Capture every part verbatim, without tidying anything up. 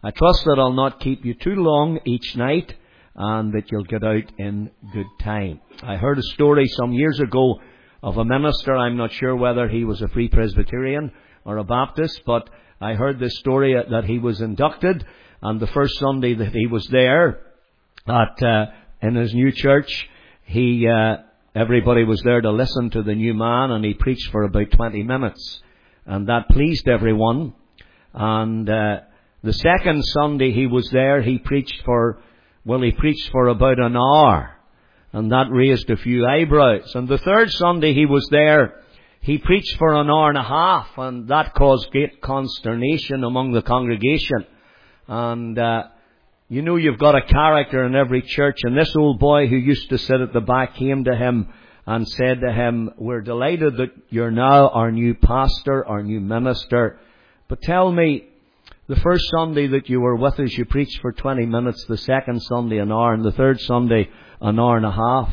I trust that I'll not keep you too long each night and that you'll get out in good time. I heard a story some years ago of a minister. I'm not sure whether he was a Free Presbyterian or a Baptist, but I heard this story that he was inducted, and the first Sunday that he was there at uh, in his new church, he uh, everybody was there to listen to the new man, and he preached for about twenty minutes, and that pleased everyone. And uh, the second Sunday he was there, he preached for well, he preached for about an hour, and that raised a few eyebrows. And the third Sunday he was there, he preached for an hour and a half, and that caused great consternation among the congregation. And uh, you know, you've got a character in every church, and this old boy who used to sit at the back came to him and said to him, "We're delighted that you're now our new pastor, our new minister. But tell me, the first Sunday that you were with us, you preached for twenty minutes, the second Sunday an hour, and the third Sunday an hour and a half."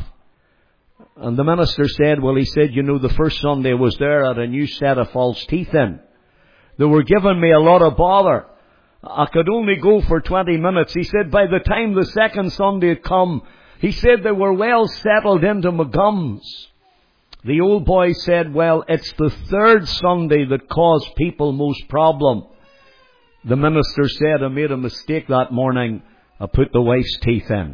And the minister said, well, he said, you know, the first Sunday I was there, I had a new set of false teeth in. They were giving me a lot of bother. I could only go for twenty minutes. He said, by the time the second Sunday had come, he said they were well settled into my gums. The old boy said, well, it's the third Sunday that caused people most problem. The minister said, I made a mistake that morning. I put the wife's teeth in.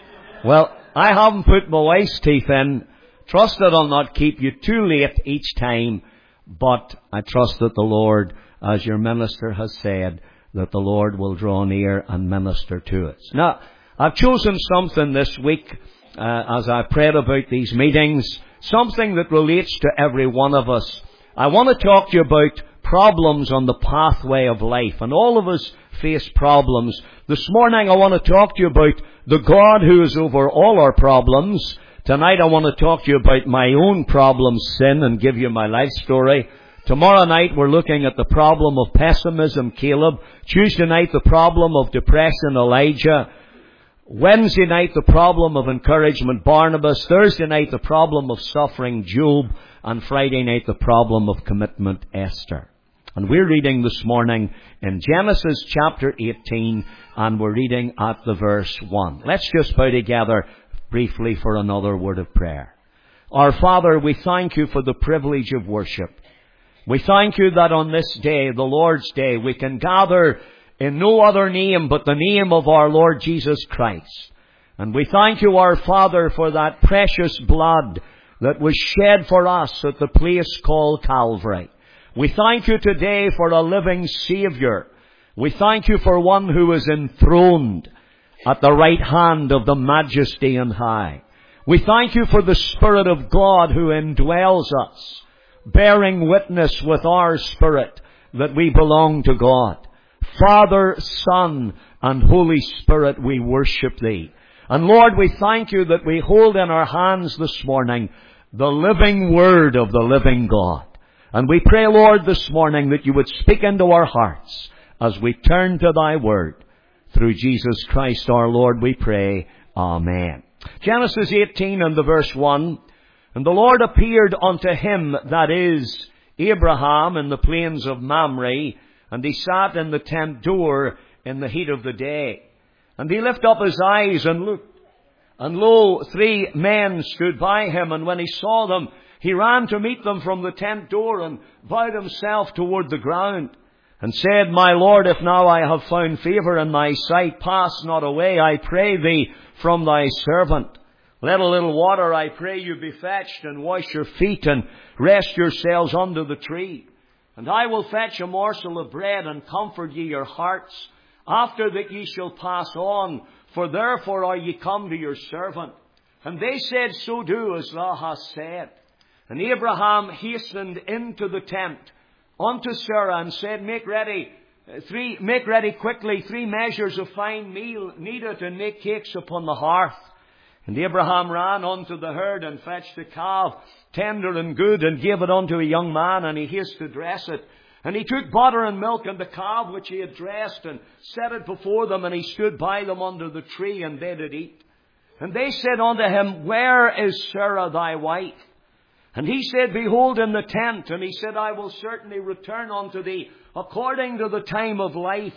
Well, I haven't put my wife's teeth in. Trust that I'll not keep you too late each time. But I trust that the Lord, as your minister has said, that the Lord will draw near and minister to us. Now, I've chosen something this week, uh, as I prayed about these meetings, something that relates to every one of us. I want to talk to you about problems on the pathway of life. And all of us face problems. This morning I want to talk to you about the God who is over all our problems. Tonight I want to talk to you about my own problem, sin, and give you my life story. Tomorrow night we're looking at the problem of pessimism, Caleb. Tuesday night the problem of depression, Elijah. Wednesday night the problem of encouragement, Barnabas. Thursday night the problem of suffering, Job. And Friday night the problem of commitment, Esther. And we're reading this morning in Genesis chapter eighteen, and we're reading at the verse one. Let's just bow together briefly for another word of prayer. Our Father, we thank you for the privilege of worship. We thank you that on this day, the Lord's Day, we can gather in no other name but the name of our Lord Jesus Christ. And we thank you, our Father, for that precious blood that was shed for us at the place called Calvary. We thank you today for a living Saviour. We thank you for one who is enthroned at the right hand of the Majesty on high. We thank you for the Spirit of God who indwells us, bearing witness with our spirit that we belong to God. Father, Son, and Holy Spirit, we worship Thee. And Lord, we thank you that we hold in our hands this morning the living Word of the living God. And we pray, Lord, this morning that you would speak into our hearts as we turn to Thy Word. Through Jesus Christ our Lord we pray. Amen. Genesis eighteen and the verse one. And the Lord appeared unto him, that is, Abraham, in the plains of Mamre, and he sat in the tent door in the heat of the day. And he lifted up his eyes and looked, and lo, three men stood by him, and when he saw them, he ran to meet them from the tent door, and bowed himself toward the ground, and said, My Lord, if now I have found favour in thy sight, pass not away, I pray thee, from thy servant. Let a little water, I pray you, be fetched, and wash your feet, and rest yourselves under the tree. And I will fetch a morsel of bread, and comfort ye your hearts, after that ye shall pass on, for therefore are ye come to your servant. And they said, So do as thou hast said. And Abraham hastened into the tent unto Sarah, and said, Make ready, three, make ready quickly three measures of fine meal, knead it, and make cakes upon the hearth. And Abraham ran unto the herd, and fetched the calf, tender and good, and gave it unto a young man, and he hasted to dress it. And he took butter and milk and the calf which he had dressed, and set it before them, and he stood by them under the tree, and they did eat. And they said unto him, Where is Sarah thy wife? And he said, Behold, in the tent. And he said, I will certainly return unto thee according to the time of life, and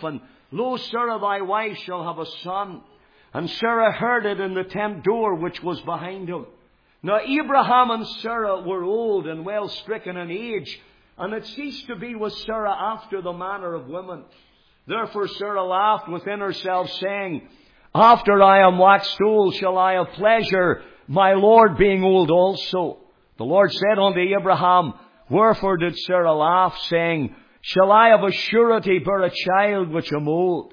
Lo, Sarah thy wife shall have a son. And Sarah heard it in the tent door which was behind him. Now Abraham and Sarah were old and well stricken in age, and it ceased to be with Sarah after the manner of women. Therefore Sarah laughed within herself, saying, After I am waxed old shall I have pleasure, my Lord being old also. The Lord said unto Abraham, Wherefore did Sarah laugh, saying, Shall I of a surety bear a child which am old?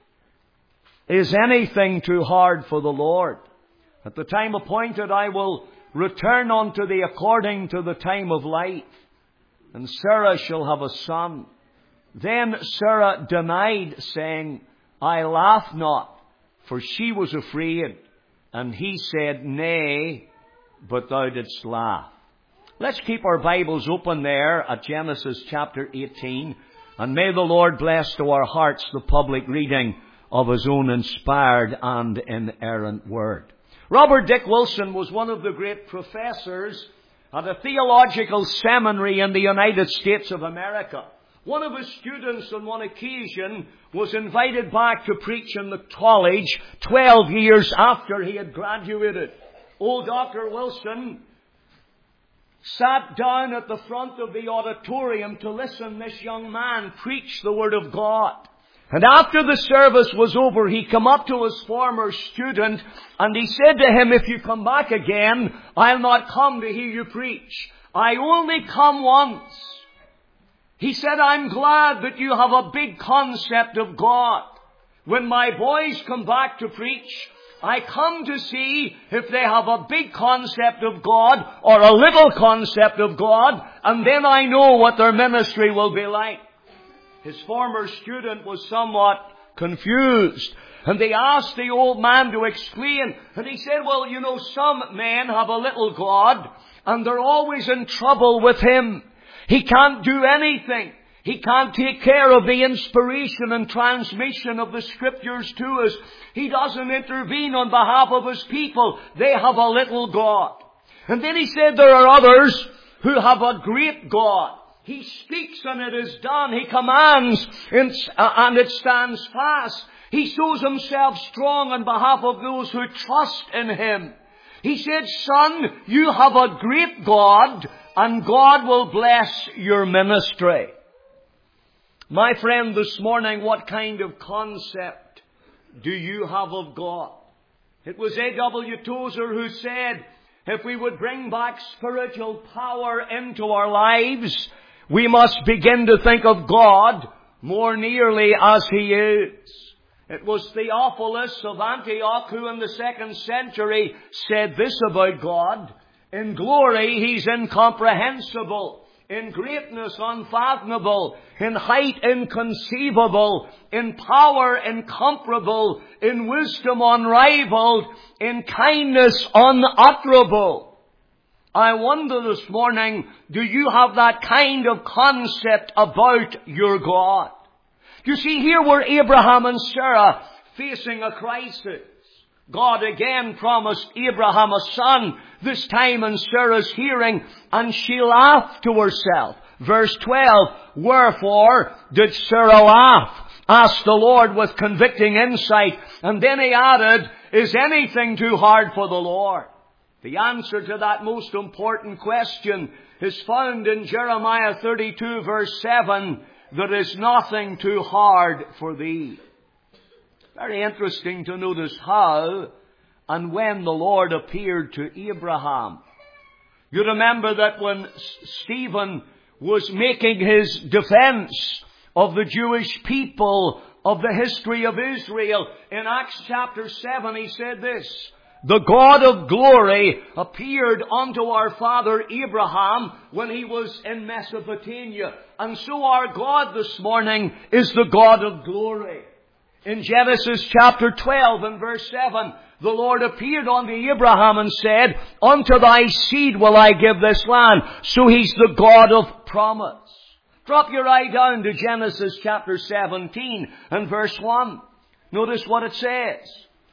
Is anything too hard for the Lord? At the time appointed I will return unto thee according to the time of life, and Sarah shall have a son. Then Sarah denied, saying, I laugh not, for she was afraid. And he said, Nay, but thou didst laugh. Let's keep our Bibles open there at Genesis chapter eighteen, and may the Lord bless to our hearts the public reading of His own inspired and inerrant Word. Robert Dick Wilson was one of the great professors at a theological seminary in the United States of America. One of his students on one occasion was invited back to preach in the college twelve years after he had graduated. Old Doctor Wilson sat down at the front of the auditorium to listen to this young man preach the Word of God. And after the service was over, he came up to his former student and he said to him, If you come back again, I'll not come to hear you preach. I only come once. He said, I'm glad that you have a big concept of God. When my boys come back to preach, I come to see if they have a big concept of God or a little concept of God, and then I know what their ministry will be like. His former student was somewhat confused, and they asked the old man to explain, and he said, well, you know, some men have a little God, and they're always in trouble with Him. He can't do anything. He can't take care of the inspiration and transmission of the Scriptures to us. He doesn't intervene on behalf of His people. They have a little God. And then he said there are others who have a great God. He speaks and it is done. He commands and it stands fast. He shows Himself strong on behalf of those who trust in Him. He said, son, you have a great God, and God will bless your ministry. My friend, this morning, what kind of concept do you have of God? It was A W Tozer who said, if we would bring back spiritual power into our lives, we must begin to think of God more nearly as He is. It was Theophilus of Antioch who in the second century said this about God: in glory He's incomprehensible, in greatness unfathomable, in height inconceivable, in power incomparable, in wisdom unrivaled, in kindness unutterable. I wonder this morning, do you have that kind of concept about your God? You see, here were Abraham and Sarah facing a crisis. God again promised Abraham a son, this time in Sarah's hearing, and she laughed to herself. Verse twelve, wherefore did Sarah laugh? Asked the Lord with convicting insight. And then He added, is anything too hard for the Lord? The answer to that most important question is found in Jeremiah thirty-two verse seven. There is nothing too hard for thee. Very interesting to notice how and when the Lord appeared to Abraham. You remember that when Stephen was making his defense of the Jewish people, of the history of Israel, in Acts chapter seven, he said this: the God of glory appeared unto our father Abraham when he was in Mesopotamia. And so our God this morning is the God of glory. In Genesis chapter twelve and verse seven, the Lord appeared unto Abraham and said, unto thy seed will I give this land. So He's the God of promise. Drop your eye down to Genesis chapter seventeen and verse one. Notice what it says.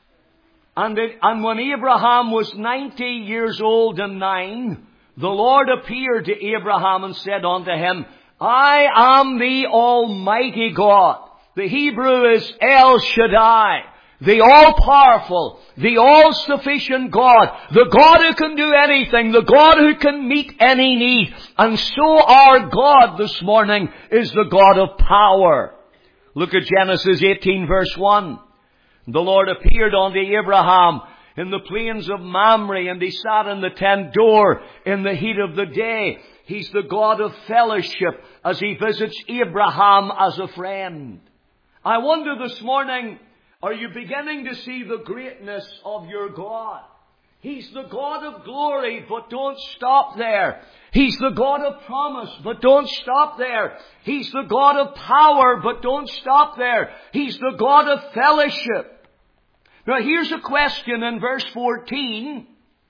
And, it, and when Abraham was ninety years old and nine, the Lord appeared to Abraham and said unto him, I am the Almighty God. The Hebrew is El Shaddai. The all-powerful, the all-sufficient God, the God who can do anything, the God who can meet any need. And so our God this morning is the God of power. Look at Genesis eighteen verse one. The Lord appeared unto Abraham in the plains of Mamre, and he sat in the tent door in the heat of the day. He's the God of fellowship as he visits Abraham as a friend. I wonder this morning, are you beginning to see the greatness of your God? He's the God of glory, but don't stop there. He's the God of promise, but don't stop there. He's the God of power, but don't stop there. He's the God of fellowship. Now here's a question in verse fourteen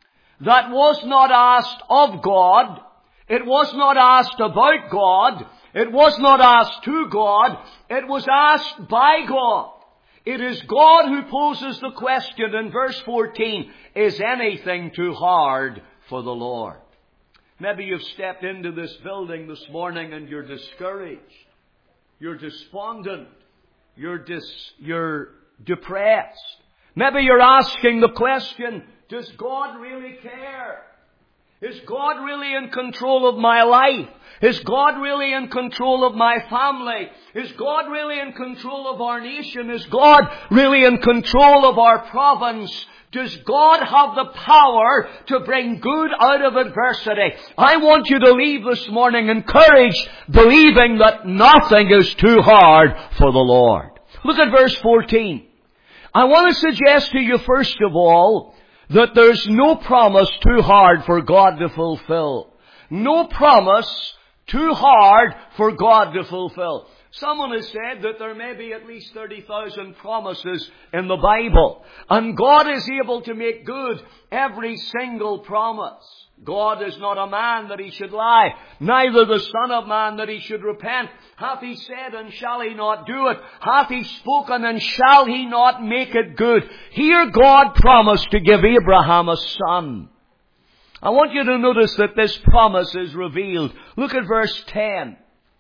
that was not asked of God. It was not asked about God. It was not asked to God. It was asked by God. It is God who poses the question in verse fourteen, is anything too hard for the Lord? Maybe you've stepped into this building this morning and you're discouraged. You're despondent. You're dis, you're depressed. Maybe you're asking the question, does God really care? Is God really in control of my life? Is God really in control of my family? Is God really in control of our nation? Is God really in control of our province? Does God have the power to bring good out of adversity? I want you to leave this morning encouraged, believing that nothing is too hard for the Lord. Look at verse fourteen. I want to suggest to you first of all that there's no promise too hard for God to fulfill. No promise too hard for God to fulfill. Someone has said that there may be at least thirty thousand promises in the Bible. And God is able to make good every single promise. God is not a man that he should lie, neither the Son of Man that he should repent. Hath he said, and shall he not do it? Hath he spoken, and shall he not make it good? Here God promised to give Abraham a son. I want you to notice that this promise is revealed. Look at verse ten.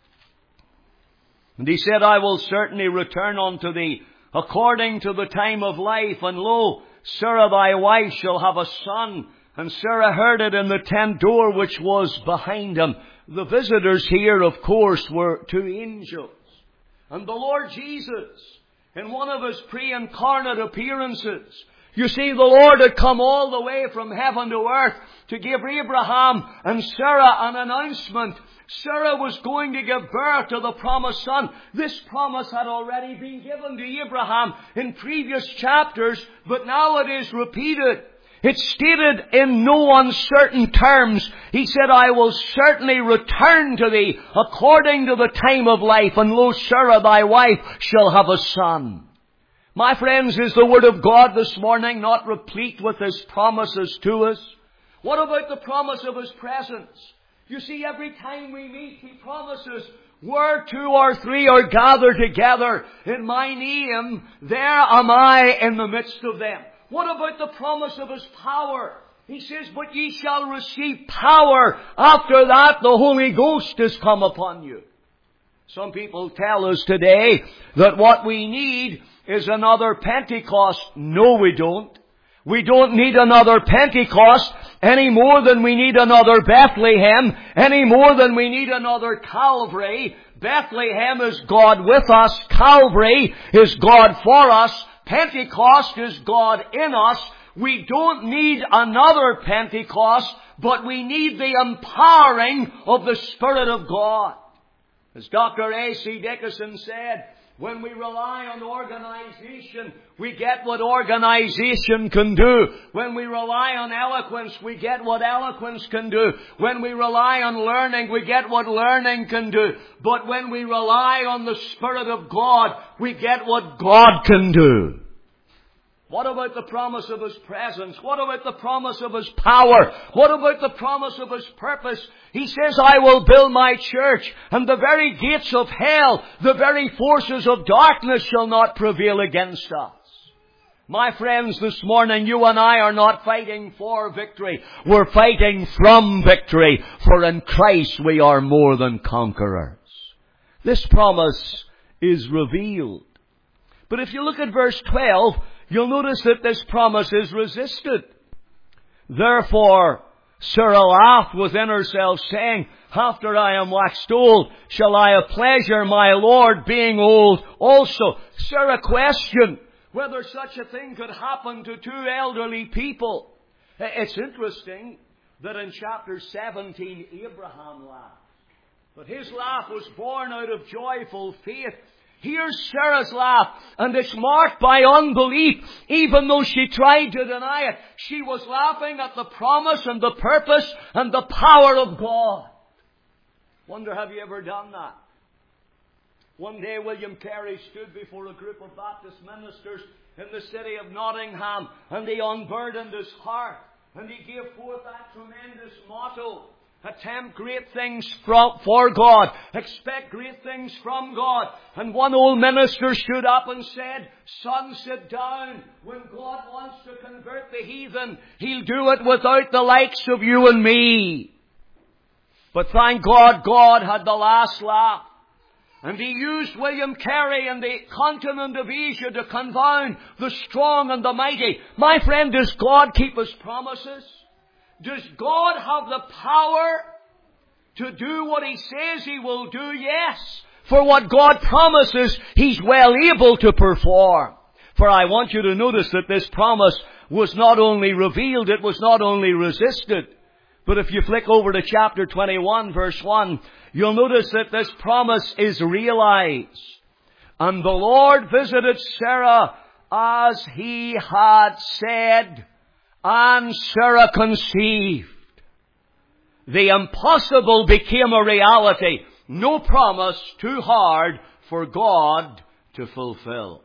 And he said, I will certainly return unto thee according to the time of life. And lo, Sarah thy wife shall have a son. And Sarah heard it in the tent door which was behind him. The visitors here, of course, were two angels. And the Lord Jesus, in one of his pre-incarnate appearances, you see, the Lord had come all the way from heaven to earth to give Abraham and Sarah an announcement. Sarah was going to give birth to the promised son. This promise had already been given to Abraham in previous chapters, but now it is repeated. It's stated in no uncertain terms. He said, I will certainly return to thee according to the time of life, and lo, Sarah thy wife shall have a son. My friends, is the Word of God this morning not replete with His promises to us? What about the promise of His presence? You see, every time we meet, He promises, where two or three are gathered together in my name, there am I in the midst of them. What about the promise of His power? He says, but ye shall receive power. After that, the Holy Ghost is come upon you. Some people tell us today that what we need is another Pentecost. No, we don't. We don't need another Pentecost any more than we need another Bethlehem, any more than we need another Calvary. Bethlehem is God with us. Calvary is God for us. Pentecost is God in us. We don't need another Pentecost, but we need the empowering of the Spirit of God. As Doctor A C Dickinson said, when we rely on organization, we get what organization can do. When we rely on eloquence, we get what eloquence can do. When we rely on learning, we get what learning can do. But when we rely on the Spirit of God, we get what God can do. What about the promise of His presence? What about the promise of His power? What about the promise of His purpose? He says, I will build my church, and the very gates of hell, the very forces of darkness shall not prevail against us. My friends, this morning you and I are not fighting for victory. We're fighting from victory, for in Christ we are more than conquerors. This promise is revealed. But if you look at verse twelve, you'll notice that this promise is resisted. Therefore, Sarah laughed within herself, saying, after I am waxed old, shall I have pleasure, my Lord, being old also? Sarah questioned whether such a thing could happen to two elderly people. It's interesting that in chapter seventeen, Abraham laughed. But his laugh was born out of joyful faith. Here's Sarah's laugh, and it's marked by unbelief. Even though she tried to deny it, she was laughing at the promise and the purpose and the power of God. Wonder, have you ever done that? One day William Carey stood before a group of Baptist ministers in the city of Nottingham, and he unburdened his heart, and he gave forth that tremendous motto: attempt great things from, for God. Expect great things from God. And one old minister stood up and said, son, sit down. When God wants to convert the heathen, He'll do it without the likes of you and me. But thank God, God had the last laugh. And He used William Carey in the continent of Asia to confound the strong and the mighty. My friend, does God keep His promises? Does God have the power to do what He says He will do? Yes. For what God promises, He's well able to perform. For I want you to notice that this promise was not only revealed, it was not only resisted. But if you flick over to chapter twenty-one, verse one, you'll notice that this promise is realized. And the Lord visited Sarah as He had said, and Sarah conceived. The impossible became a reality. No promise too hard for God to fulfill.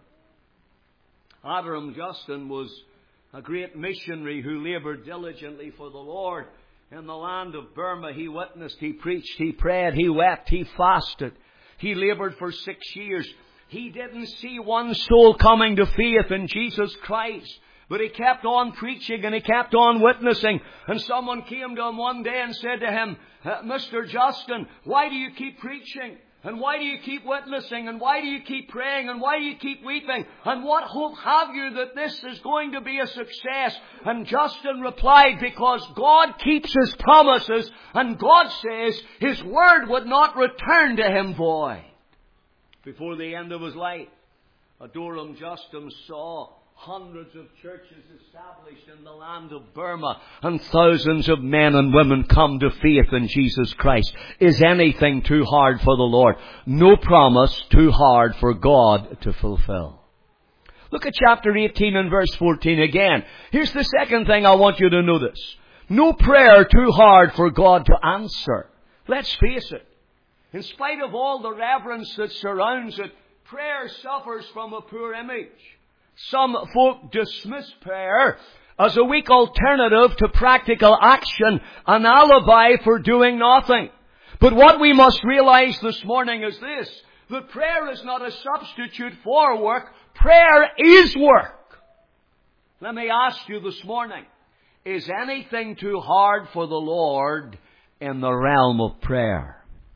Abraham Justin was a great missionary who labored diligently for the Lord. In the land of Burma, he witnessed, he preached, he prayed, he wept, he fasted. He labored for six years. He didn't see one soul coming to faith in Jesus Christ. But he kept on preaching and he kept on witnessing. And someone came to him one day and said to him, Mister Justin, why do you keep preaching? And why do you keep witnessing? And why do you keep praying? And why do you keep weeping? And what hope have you that this is going to be a success? And Justin replied, because God keeps His promises, and God says His word would not return to Him void. Before the end of his life, Adoram Justin saw hundreds of churches established in the land of Burma, and thousands of men and women come to faith in Jesus Christ. Is anything too hard for the Lord? No promise too hard for God to fulfill. Look at chapter eighteen and verse fourteen again. Here's the second thing I want you to notice. No prayer too hard for God to answer. Let's face it. In spite of all the reverence that surrounds it, prayer suffers from a poor image. Some folk dismiss prayer as a weak alternative to practical action, an alibi for doing nothing. But what we must realize this morning is this, that prayer is not a substitute for work. Prayer is work. Let me ask you this morning, is anything too hard for the Lord in the realm of prayer?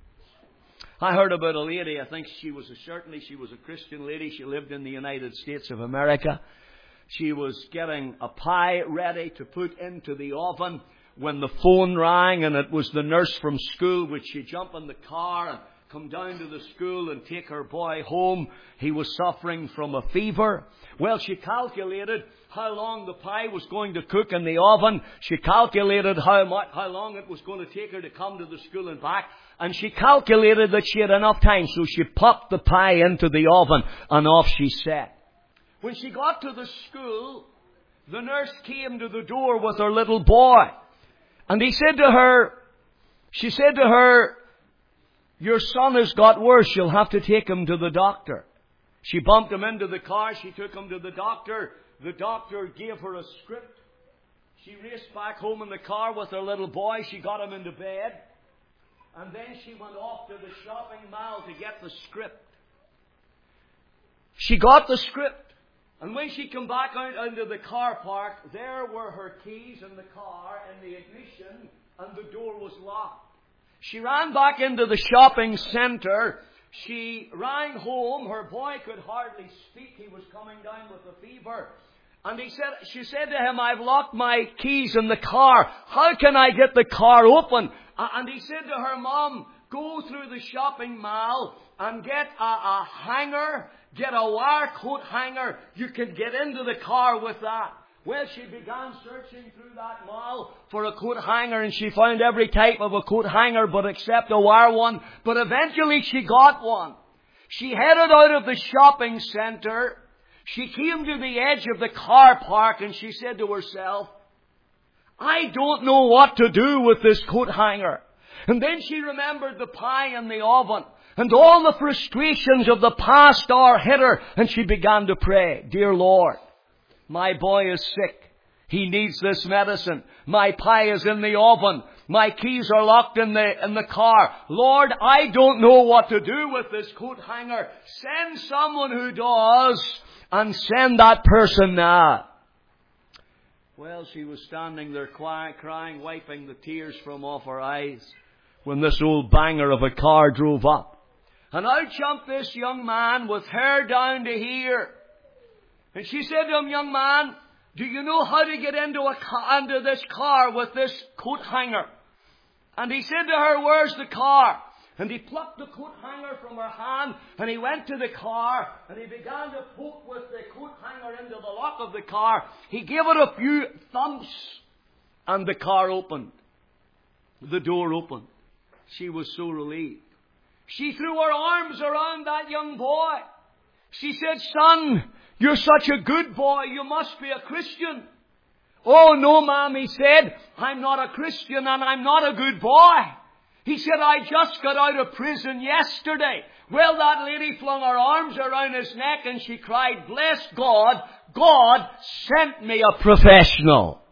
I heard about a lady, I think she was a, certainly she was a Christian lady. She lived in the United States of America. She was getting a pie ready to put into the oven when the phone rang, and it was the nurse from school. Would she jump in the car and come down to the school and take her boy home? He was suffering from a fever. Well, she calculated how long the pie was going to cook in the oven. She calculated how much, how long it was going to take her to come to the school and back. And she calculated that she had enough time, so she popped the pie into the oven and off she set. When she got to the school, the nurse came to the door with her little boy. And he said to her, she said to her, your son has got worse, you'll have to take him to the doctor. She bumped him into the car, she took him to the doctor. The doctor gave her a script. She raced back home in the car with her little boy, she got him into bed. And then she went off to the shopping mall to get the script. She got the script. And when she came back out into the car park, there were her keys in the car and the ignition, and the door was locked. She ran back into the shopping centre, she rang home. Her boy could hardly speak. He was coming down with a fever. And he said, she said to him, I've locked my keys in the car. How can I get the car open? And he said to her, Mom, go through the shopping mall and get a, a hanger, get a wire coat hanger. You can get into the car with that. Well, she began searching through that mall for a coat hanger, and she found every type of a coat hanger but except a wire one. But eventually she got one. She headed out of the shopping centre. She came to the edge of the car park and she said to herself, I don't know what to do with this coat hanger. And then she remembered the pie in the oven, and all the frustrations of the past hour hit her, and she began to pray, Dear Lord, my boy is sick. He needs this medicine. My pie is in the oven. My keys are locked in the, in the car. Lord, I don't know what to do with this coat hanger. Send someone who does, and send that person now. Well, she was standing there crying, wiping the tears from off her eyes, when this old banger of a car drove up. And out jumped this young man with hair down to here. And she said to him, Young man, do you know how to get into a car, into this car with this coat hanger? And he said to her, Where's the car? And he plucked the coat hanger from her hand, and he went to the car, and he began to poke with the coat hanger into the lock of the car. He gave it a few thumps, and the car opened. The door opened. She was so relieved. She threw her arms around that young boy. She said, Son, you're such a good boy. You must be a Christian. Oh, no, Ma'am, he said. I'm not a Christian and I'm not a good boy. He said, I just got out of prison yesterday. Well, that lady flung her arms around his neck and she cried, Bless God, God sent me a professional.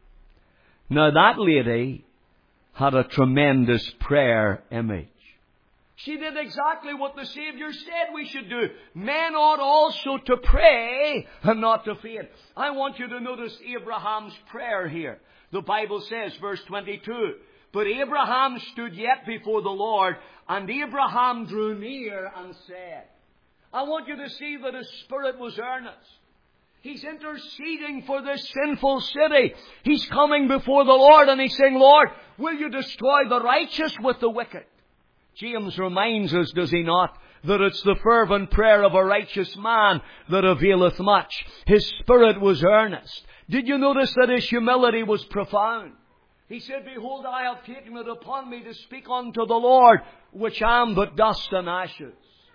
Now, that lady had a tremendous prayer image. She did exactly what the Savior said we should do. Men ought also to pray and not to faint. I want you to notice Abraham's prayer here. The Bible says, verse twenty-two, But Abraham stood yet before the Lord, and Abraham drew near and said. I want you to see that his spirit was earnest. He's interceding for this sinful city. He's coming before the Lord and he's saying, Lord, will you destroy the righteous with the wicked? James reminds us, does he not, that it's the fervent prayer of a righteous man that availeth much. His spirit was earnest. Did you notice that his humility was profound? He said, Behold, I have taken it upon me to speak unto the Lord, which am but dust and ashes.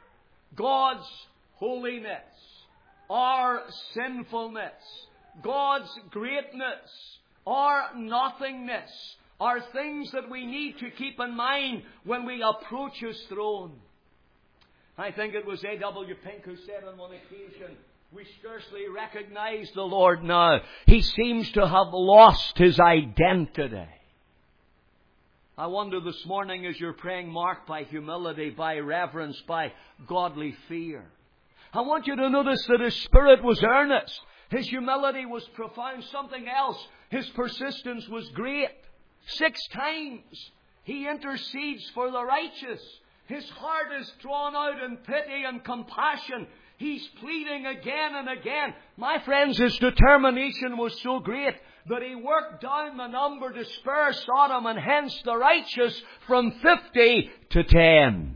God's holiness, our sinfulness, God's greatness, our nothingness, are things that we need to keep in mind when we approach His throne. I think it was A W Pink who said on one occasion, we scarcely recognize the Lord now. He seems to have lost His identity. I wonder this morning as you're praying, marked by humility, by reverence, by godly fear. I want you to notice that his spirit was earnest. His humility was profound. Something else, his persistence was great. Six times he intercedes for the righteous. His heart is drawn out in pity and compassion. He's pleading again and again. My friends, his determination was so great that he worked down the number to spare Sodom and hence the righteous from fifty to ten.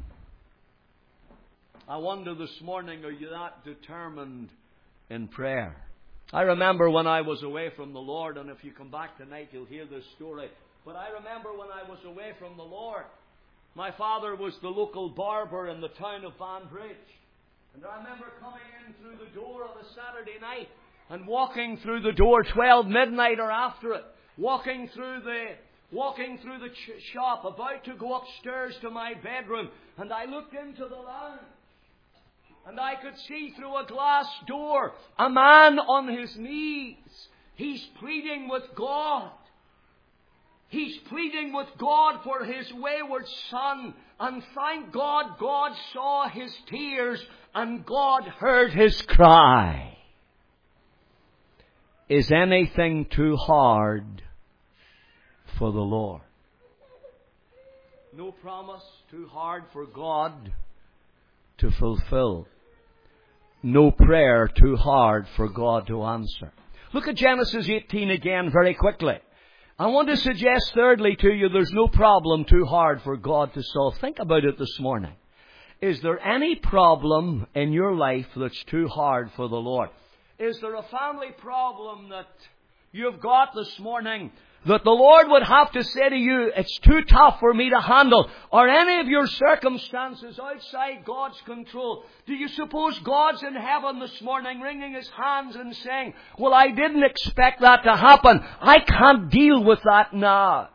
I wonder this morning, are you that determined in prayer? I remember when I was away from the Lord, and if you come back tonight, you'll hear this story. But I remember when I was away from the Lord, my father was the local barber in the town of Banbridge. And I remember coming in through the door on a Saturday night and walking through the door twelve midnight or after it, walking through the walking through the ch- shop, about to go upstairs to my bedroom, and I looked into the lounge. And I could see through a glass door a man on his knees. He's pleading with God. He's pleading with God for his wayward son. And thank God, God saw his tears and God heard his cry. Is anything too hard for the Lord? No promise too hard for God. to fulfill. No prayer too hard for God to answer. Look at Genesis eighteen again very quickly. I want to suggest thirdly to you, there's no problem too hard for God to solve. Think about it this morning. Is there any problem in your life that's too hard for the Lord? Is there a family problem that you've got this morning that the Lord would have to say to you, it's too tough for me to handle? Or any of your circumstances outside God's control? Do you suppose God's in heaven this morning wringing His hands and saying, well, I didn't expect that to happen. I can't deal with that now.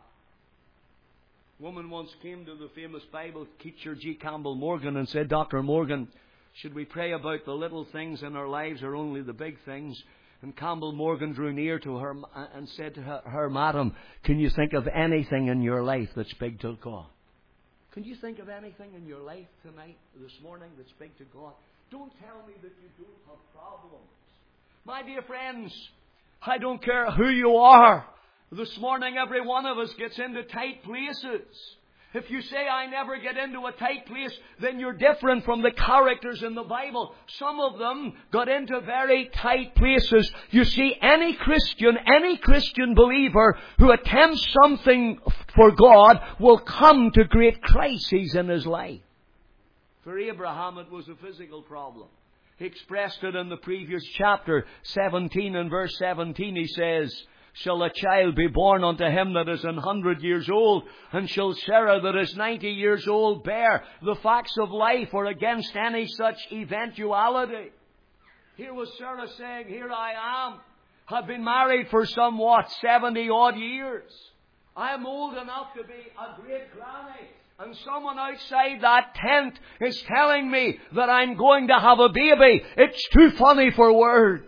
A woman once came to the famous Bible teacher G. Campbell Morgan and said, Doctor Morgan, should we pray about the little things in our lives or only the big things? And Campbell Morgan drew near to her and said to her, her, Madam, can you think of anything in your life that's big to God? Can you think of anything in your life tonight, this morning, that's big to God? Don't tell me that you don't have problems. My dear friends, I don't care who you are. This morning, every one of us gets into tight places. If you say, I never get into a tight place, then you're different from the characters in the Bible. Some of them got into very tight places. You see, any Christian, any Christian believer who attempts something for God will come to great crises in his life. For Abraham, it was a physical problem. He expressed it in the previous chapter, seventeen and verse seventeen. He says, shall a child be born unto him that is an hundred years old? And shall Sarah that is ninety years old bear? The facts of life are against any such eventuality. Here was Sarah saying, here I am. I've been married for somewhat seventy odd years. I am old enough to be a great granny. And someone outside that tent is telling me that I'm going to have a baby. It's too funny for words.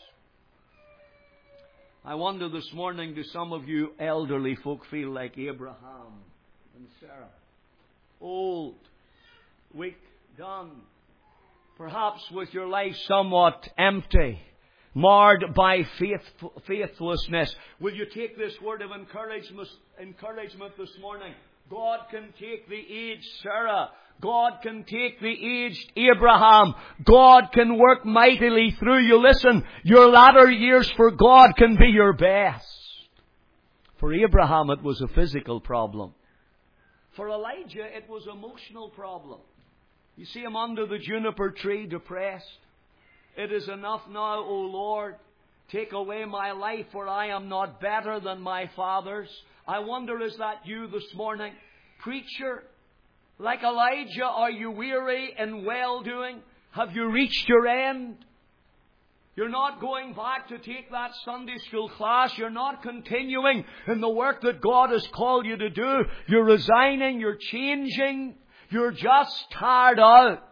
I wonder this morning, do some of you elderly folk feel like Abraham and Sarah? Old, weak, done. Perhaps with your life somewhat empty, marred by faith, faithlessness. Will you take this word of encouragement, encouragement this morning? God can take the aged Sarah. God can take the aged Abraham. God can work mightily through you. Listen, your latter years for God can be your best. For Abraham, it was a physical problem. For Elijah, it was an emotional problem. You see him under the juniper tree, depressed. It is enough now, O Lord. Take away my life, for I am not better than my fathers. I wonder, is that you this morning? Preacher, like Elijah, are you weary in well-doing? Have you reached your end? You're not going back to take that Sunday school class. You're not continuing in the work that God has called you to do. You're resigning. You're changing. You're just tired out.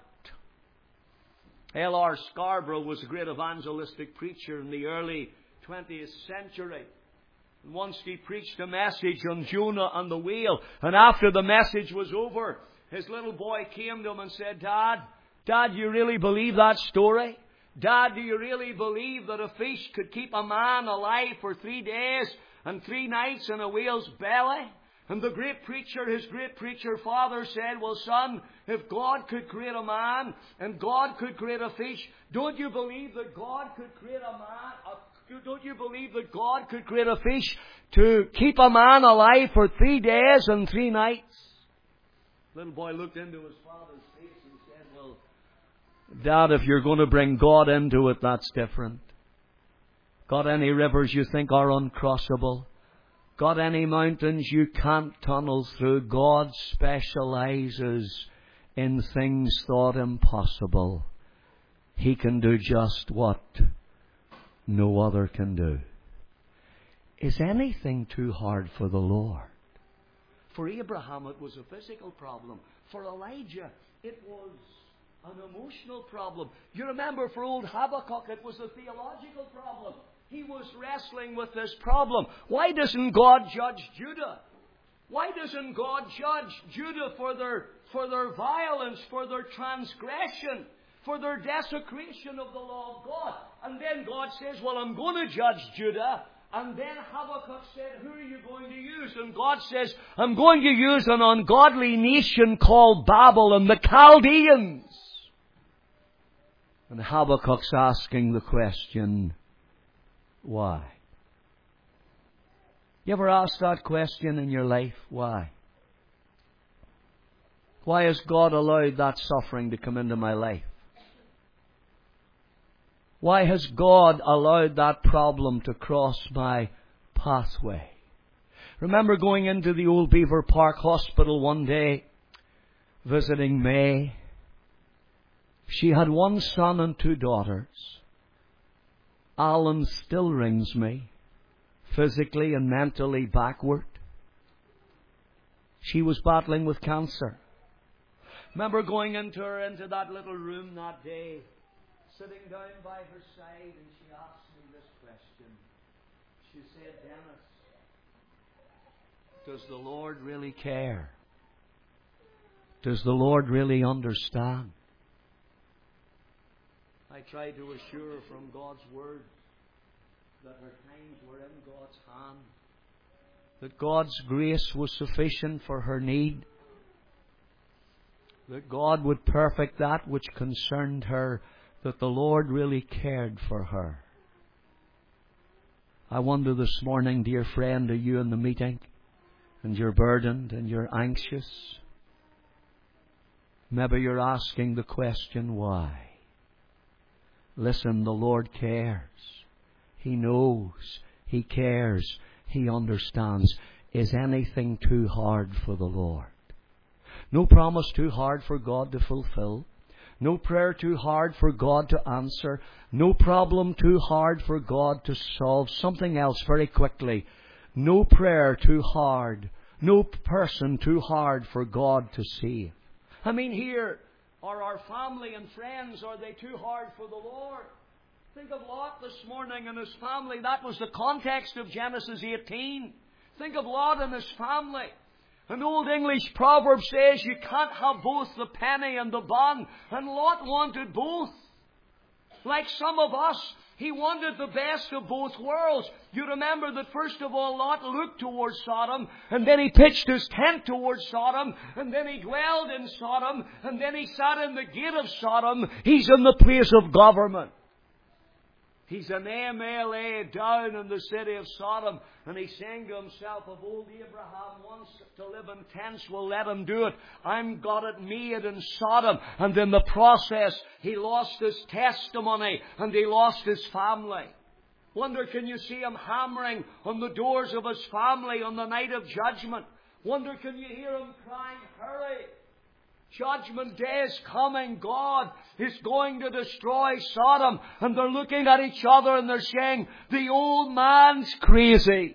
L R Scarborough was a great evangelistic preacher in the early twentieth century. Once he preached a message on Jonah and the whale. And after the message was over, his little boy came to him and said, Dad, Dad, do you really believe that story? Dad, do you really believe that a fish could keep a man alive for three days and three nights in a whale's belly? And the great preacher, his great preacher father said, well, son, if God could create a man and God could create a fish, don't you believe that God could create a man, a Don't you believe that God could create a fish to keep a man alive for three days and three nights? Little boy looked into his father's face and said, well, Dad, if you're going to bring God into it, that's different. Got any rivers you think are uncrossable? Got any mountains you can't tunnel through? God specializes in things thought impossible. He can do just what no other can do. Is anything too hard for the Lord? For Abraham, it was a physical problem. For Elijah, it was an emotional problem. You remember, for old Habakkuk, it was a theological problem. He was wrestling with this problem. Why doesn't God judge Judah? Why doesn't God judge Judah for their, for their violence, for their transgression, for their desecration of the law of God? And then God says, well, I'm going to judge Judah. And then Habakkuk said, who are you going to use? And God says, I'm going to use an ungodly nation called Babel and the Chaldeans. And Habakkuk's asking the question, why? You ever asked that question in your life? Why? Why has God allowed that suffering to come into my life? Why has God allowed that problem to cross my pathway? Remember going into the old Beaver Park Hospital one day, visiting May. She had one son and two daughters. Alan still rings me, physically and mentally backward. She was battling with cancer. Remember going into her, into that little room that day, sitting down by her side, and she asked me this question. She said, Dennis, does the Lord really care? Does the Lord really understand? I tried to assure her from God's Word that her times were in God's hand, that God's grace was sufficient for her need, that God would perfect that which concerned her, that the Lord really cared for her. I wonder this morning, dear friend, are you in the meeting and you're burdened and you're anxious? Maybe you're asking the question, why? Listen, the Lord cares. He knows. He cares. He understands. Is anything too hard for the Lord? No promise too hard for God to fulfill. No prayer too hard for God to answer. No problem too hard for God to solve. Something else very quickly. No prayer too hard. No person too hard for God to save. I mean, here are our family and friends. Are they too hard for the Lord? Think of Lot this morning and his family. That was the context of Genesis eighteen. Think of Lot and his family. An old English proverb says you can't have both the penny and the bun. And Lot wanted both. Like some of us, he wanted the best of both worlds. You remember that first of all, Lot looked towards Sodom, and then he pitched his tent towards Sodom, and then he dwelled in Sodom, and then he sat in the gate of Sodom. He's in the place of government. He's an M L A down in the city of Sodom. And he's saying to himself, if old Abraham wants to live in tents, we'll let him do it. I'm got it made in Sodom. And in the process, he lost his testimony and he lost his family. Wonder, can you see him hammering on the doors of his family on the night of judgment? Wonder, can you hear him crying, hurry! Judgment day is coming. God is going to destroy Sodom. And they're looking at each other and they're saying, the old man's crazy.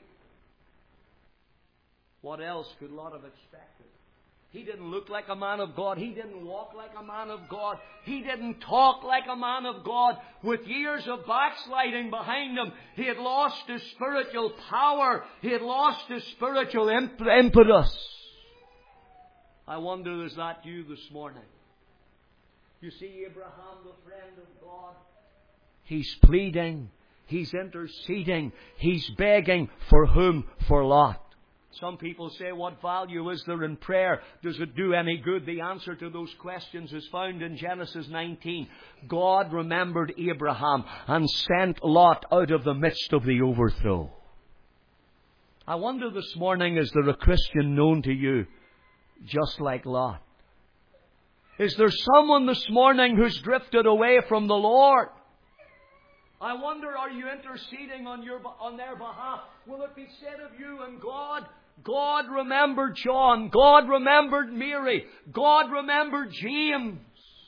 What else could Lot have expected? He didn't look like a man of God. He didn't walk like a man of God. He didn't talk like a man of God. With years of backsliding behind him, he had lost his spiritual power. He had lost his spiritual imp- impetus. I wonder, is that you this morning? You see Abraham, the friend of God. He's pleading. He's interceding. He's begging. For whom? For Lot. Some people say, what value is there in prayer? Does it do any good? The answer to those questions is found in Genesis nineteen. God remembered Abraham and sent Lot out of the midst of the overthrow. I wonder this morning, is there a Christian known to you just like Lot? Is there someone this morning who's drifted away from the Lord? I wonder, are you interceding on your on their behalf? Will it be said of you, and God, God remembered John, God remembered Mary, God remembered James.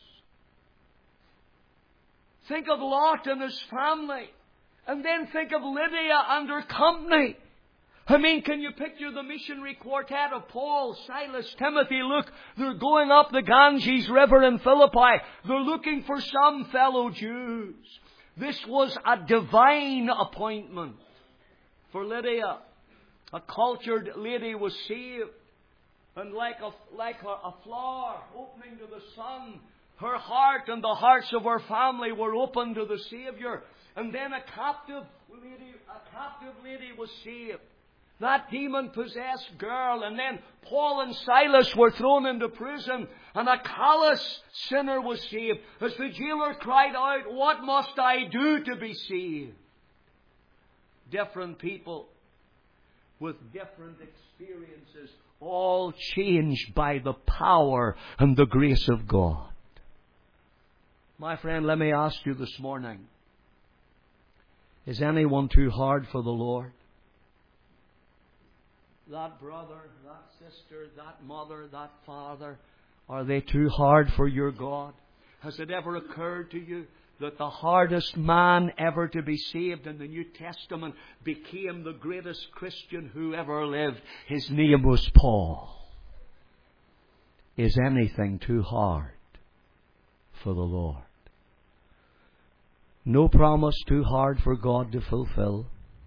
Think of Lot and his family, and then think of Lydia and her company. I mean, can you picture the missionary quartet of Paul, Silas, Timothy? Look, they're going up the Ganges River in Philippi. They're looking for some fellow Jews. This was a divine appointment for Lydia. A cultured lady was saved. And like a, like a, a flower opening to the sun, her heart and the hearts of her family were open to the Savior. And then a captive lady, a captive lady was saved. that demon-possessed girl, and then Paul and Silas were thrown into prison, and a callous sinner was saved. As the jailer cried out, "What must I do to be saved?" Different people with different experiences, all changed by the power and the grace of God. My friend, let me ask you this morning, is anyone too hard for the Lord? That brother, that sister, that mother, that father, are they too hard for your God? Has it ever occurred to you that the hardest man ever to be saved in the New Testament became the greatest Christian who ever lived? His name was Paul. Is anything too hard for the Lord? No promise too hard for God to fulfill.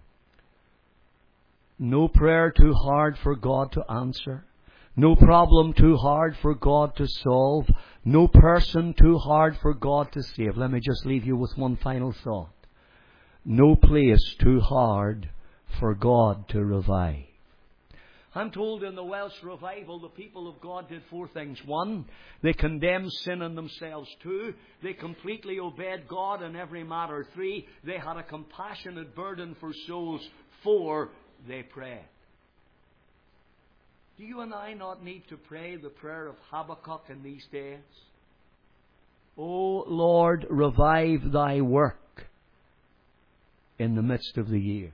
No prayer too hard for God to answer. No problem too hard for God to solve. No person too hard for God to save. Let me just leave you with one final thought. No place too hard for God to revive. I'm told in the Welsh revival the people of God did four things. One, they condemned sin in themselves. Two, they completely obeyed God in every matter. Three, they had a compassionate burden for souls. Four, they prayed. Do you and I not need to pray the prayer of Habakkuk in these days? O Lord, revive thy work in the midst of the years.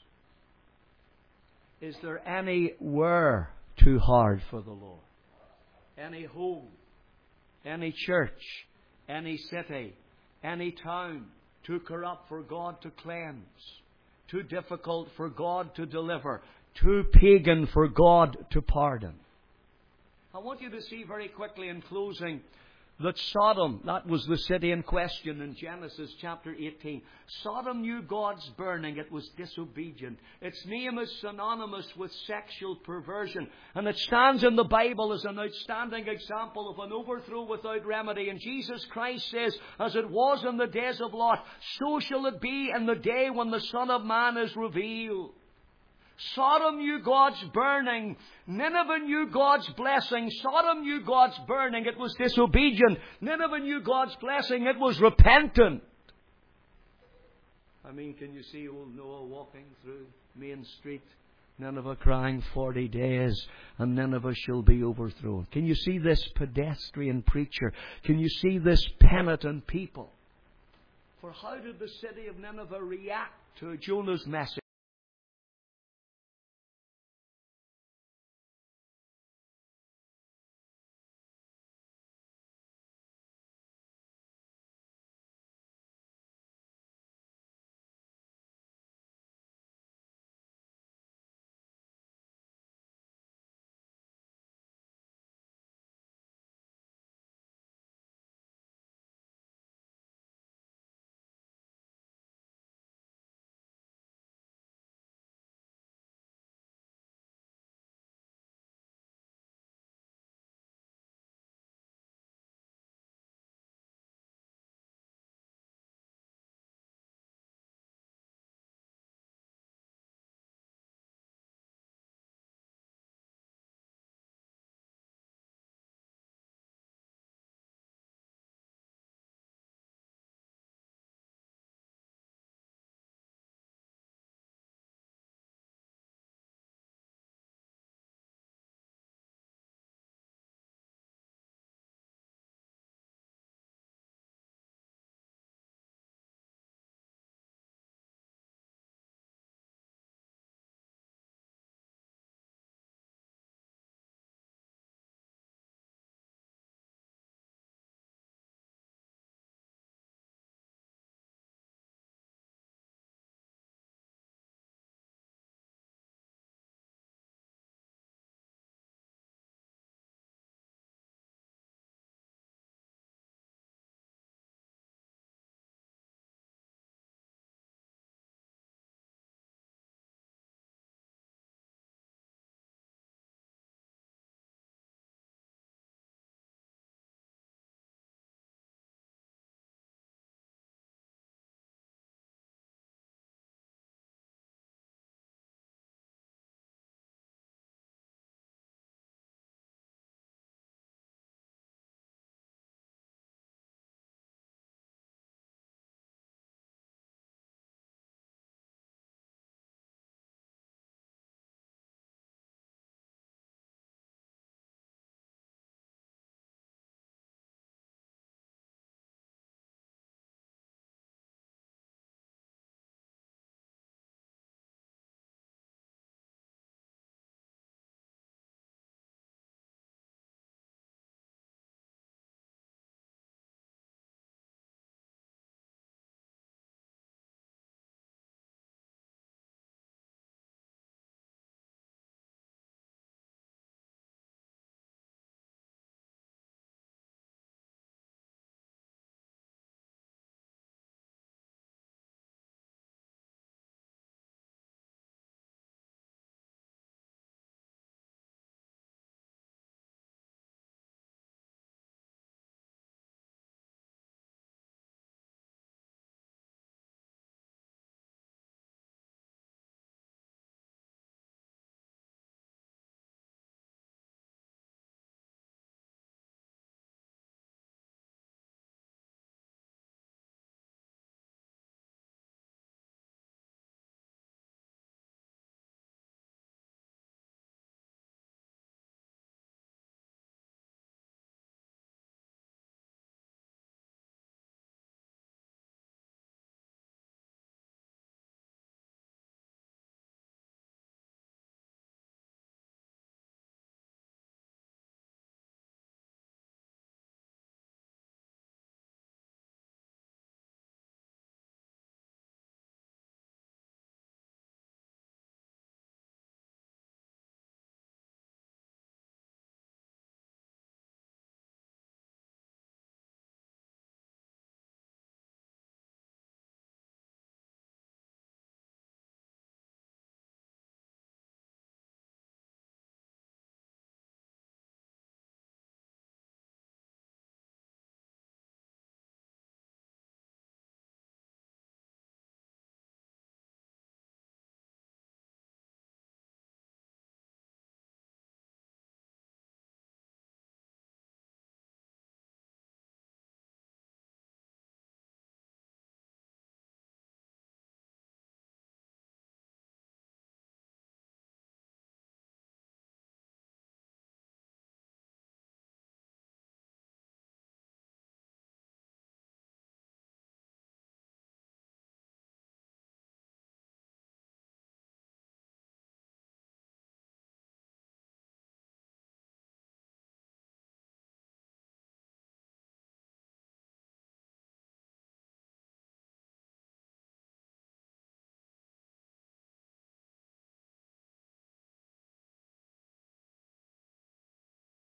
Is there anywhere too hard for the Lord? Any home, any church, any city, any town too corrupt for God to cleanse? Too difficult for God to deliver? Too pagan for God to pardon? I want you to see very quickly in closing that Sodom, that was the city in question in Genesis chapter eighteen. Sodom knew God's burning. It was disobedient. Its name is synonymous with sexual perversion. And it stands in the Bible as an outstanding example of an overthrow without remedy. And Jesus Christ says, as it was in the days of Lot, so shall it be in the day when the Son of Man is revealed. Sodom knew God's burning. Nineveh knew God's blessing. Sodom knew God's burning. It was disobedient. Nineveh knew God's blessing. It was repentant. I mean, can you see old Noah walking through Main Street? Nineveh crying forty days, and Nineveh shall be overthrown. Can you see this pedestrian preacher? Can you see this penitent people? For how did the city of Nineveh react to Jonah's message?